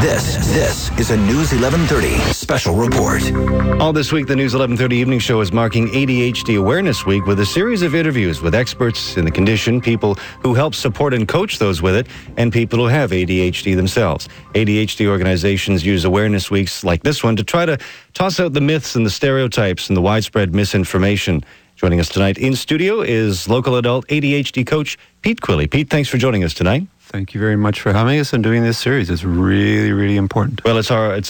This is a News 1130 special report. All this week, the News 1130 Evening Show is marking ADHD Awareness Week with a series of interviews with experts in the condition, people who help support and coach those with it, and people who have ADHD themselves. ADHD organizations use awareness weeks like this one to try to toss out the myths and the stereotypes and the widespread misinformation. Joining us tonight in studio is local adult ADHD coach Pete Quilley. Pete, thanks for joining us tonight. Thank you very much for having us and doing this series. It's really, really important. Well, it's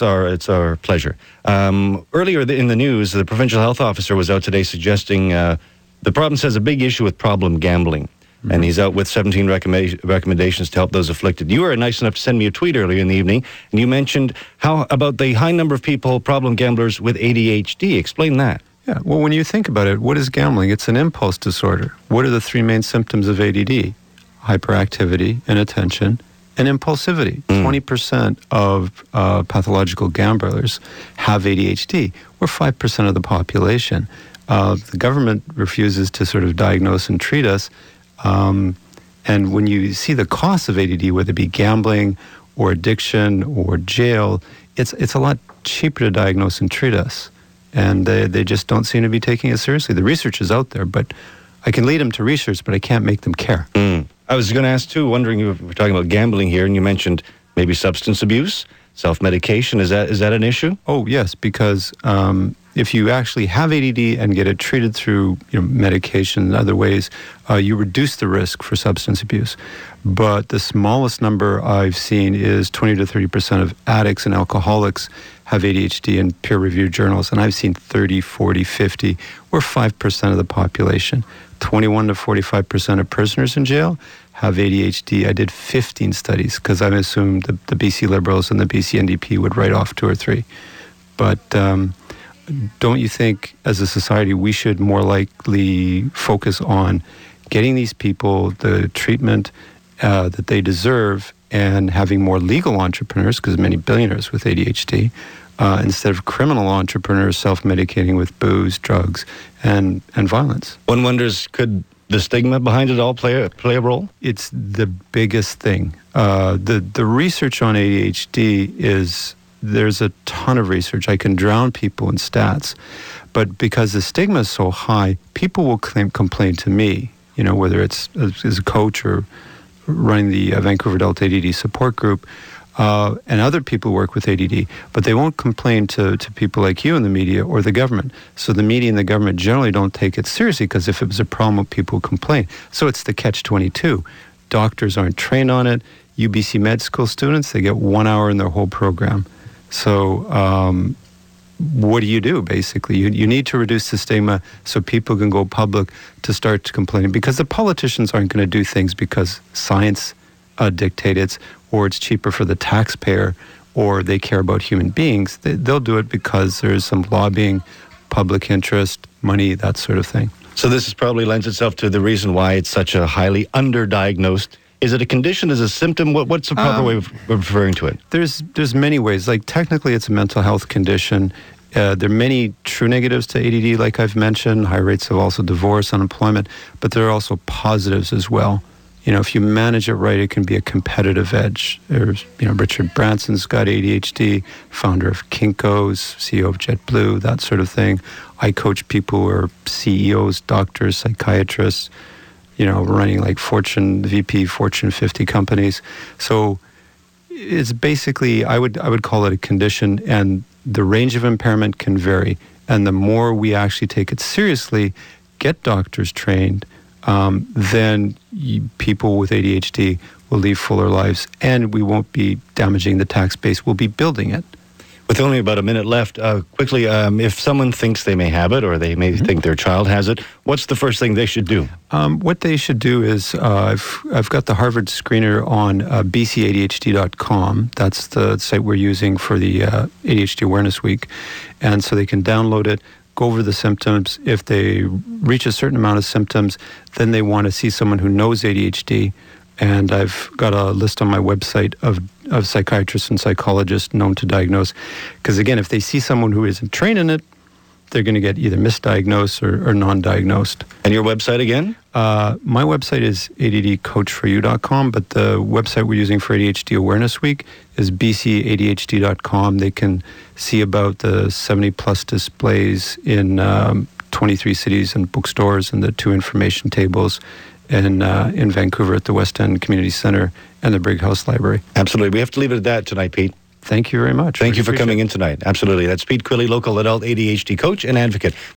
our pleasure. Earlier in the news, the provincial health officer was out today suggesting the province has a big issue with problem gambling. Mm-hmm. And he's out with 17 recommendations to help those afflicted. You were nice enough to send me a tweet earlier in the evening, and you mentioned how about the high number of people, problem gamblers with ADHD. Explain that. Yeah, well, when you think about it, what is gambling? It's an impulse disorder. What are the three main symptoms of ADD? Hyperactivity, inattention, and impulsivity. 20% of pathological gamblers have ADHD. We're 5% of the population. The government refuses to sort of diagnose and treat us. And when you see the costs of ADD, whether it be gambling or addiction or jail, it's a lot cheaper to diagnose and treat us. And they just don't seem to be taking it seriously. The research is out there, but I can lead them to research, but I can't make them care. I was going to ask, too, wondering if we're talking about gambling here, and you mentioned maybe substance abuse, self-medication. Is that an issue? Oh, yes, because if you actually have ADD and get it treated through medication and other ways, you reduce the risk for substance abuse. But the smallest number I've seen is 20 to 30% of addicts and alcoholics have ADHD in peer-reviewed journals, and I've seen 30, 40, 50. We're 5% of the population. 21 to 45% of prisoners in jail have ADHD. I did 15 studies because I assumed the BC Liberals and the BC NDP would write off 2 or 3. But don't you think, as a society, we should more likely focus on getting these people the treatment that they deserve and having more legal entrepreneurs, because many billionaires with ADHD, instead of criminal entrepreneurs self-medicating with booze, drugs, and violence. One wonders, could the stigma behind it all play a role? It's the biggest thing. The research on ADHD there's a ton of research. I can drown people in stats. But because the stigma is so high, people will complain to me, whether it's as a coach or running the Vancouver Adult ADD support group, and other people work with ADD, but they won't complain to people like you in the media or the government. So the media and the government generally don't take it seriously, because if it was a problem, people would complain. So it's the catch-22. Doctors aren't trained on it. UBC med school students, they get 1 hour in their whole program. So what do you do, basically? You need to reduce the stigma so people can go public to start complaining, because the politicians aren't going to do things because science dictates, or it's cheaper for the taxpayer, or they care about human beings. They'll do it because there's some lobbying, public interest, money, that sort of thing. So this probably lends itself to the reason why it's such a highly underdiagnosed. Is it a condition? Is it a symptom? What's the proper way of referring to it? There's many ways. Like, technically, it's a mental health condition. There are many true negatives to ADD, like I've mentioned, high rates of also divorce, unemployment, but there are also positives as well. If you manage it right, it can be a competitive edge. There's, Richard Branson's got ADHD, founder of Kinko's, CEO of JetBlue, that sort of thing. I coach people who are CEOs, doctors, psychiatrists, running like VP Fortune 50 companies. So it's basically, I would call it a condition, and the range of impairment can vary. And the more we actually take it seriously, get doctors trained, then people with ADHD will lead fuller lives, and we won't be damaging the tax base. We'll be building it. With only about a minute left, quickly, if someone thinks they may have it, or they may think their child has it, what's the first thing they should do? What they should do is, I've got the Harvard screener on bcadhd.com. That's the site we're using for the ADHD Awareness Week. And so they can download it, go over the symptoms. If they reach a certain amount of symptoms, then they want to see someone who knows ADHD. And I've got a list on my website of psychiatrists and psychologists known to diagnose. Because again, if they see someone who isn't trained in it, they're going to get either misdiagnosed or non-diagnosed. And your website again? My website is addcoachforyou.com, but the website we're using for ADHD Awareness Week is bcadhd.com. They can see about the 70-plus displays in 23 cities and bookstores and the 2 information tables in Vancouver at the West End Community Centre and the Brighouse Library. Absolutely. We have to leave it at that tonight, Pete. Thank you very much. Thank you for coming in tonight. Absolutely. That's Pete Quilley, local adult ADHD coach and advocate.